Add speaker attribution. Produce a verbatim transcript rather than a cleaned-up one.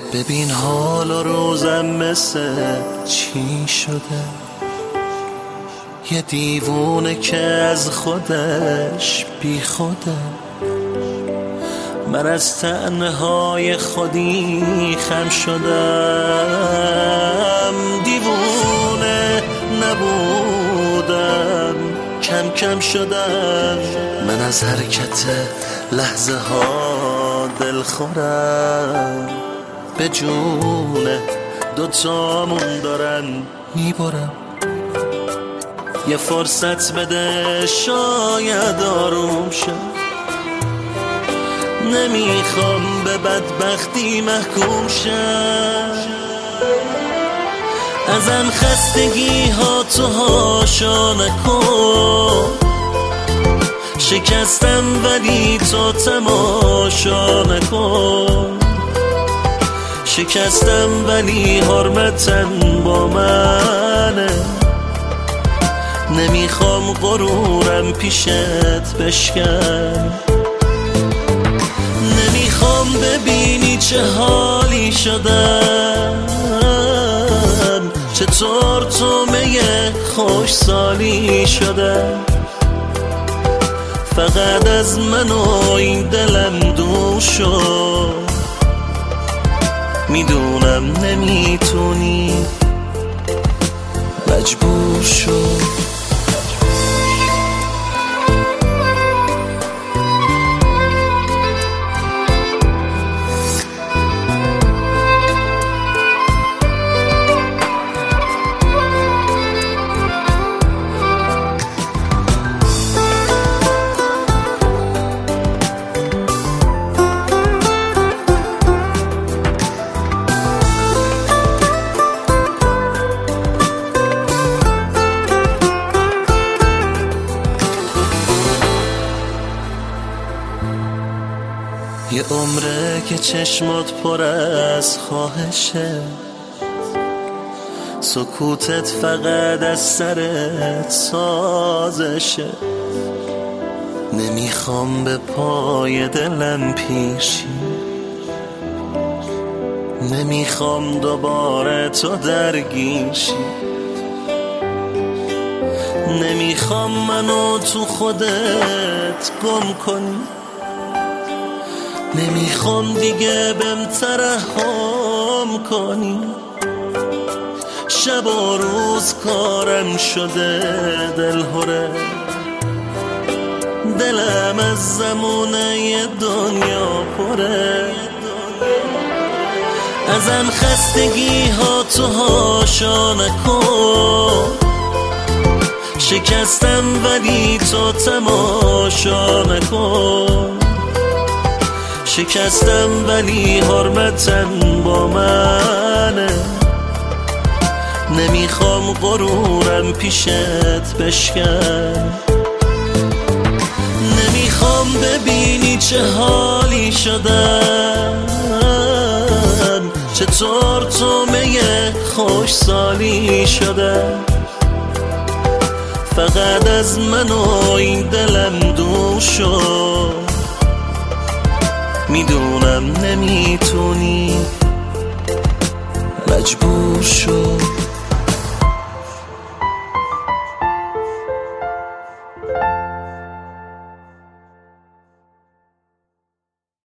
Speaker 1: ببین حال و روزم مثل چی شده، یه دیوونه که از خودش بی خوده. من از تنهای خودی خم شدم، دیوونه نبودم کم کم شدم. من از حرکت لحظه ها دل خورم، به جونه دوتامون دارن میبرم. یه فرصت بده شاید آروم شم، نمیخوام به بدبختی محکوم شم. ازم خستگی ها تو هاشا نکن، شکستم ولی تو تماشا نکن. شکستم ولی حرمتن با منه، نمیخوام غرورم پیشت بشکن. نمیخوام ببینی چه حالی شدم، چطور تو میه خوش سالی شدم. فقط از من و این دلم دور شد، میدونم نمیتونی مجبور شد. یه عمره که چشمات پر از خواهشه، سکوتت فقط از سرت سازشه. نمیخوام به پای دلم پیشی، نمیخوام دوباره تو درگیشی. نمیخوام منو تو خودت گم کنی، نمیخوام دیگه بهم ترحم کنی. شب و روز کارم شده دلهره، دلم از زمونه دنیا پره. ازم خستگی ها تو هاشا نکن، شکستم ولی تو تماشا نکن. شکستم ولی حرمتن با منه، نمیخوام غرورم پیشت بشکن. نمیخوام ببینی چه حالی شدم، چطور تو میه خوش سالی شدم. فقط از من و این دلم دور شد، میدونم نمیتونی مجبور شد.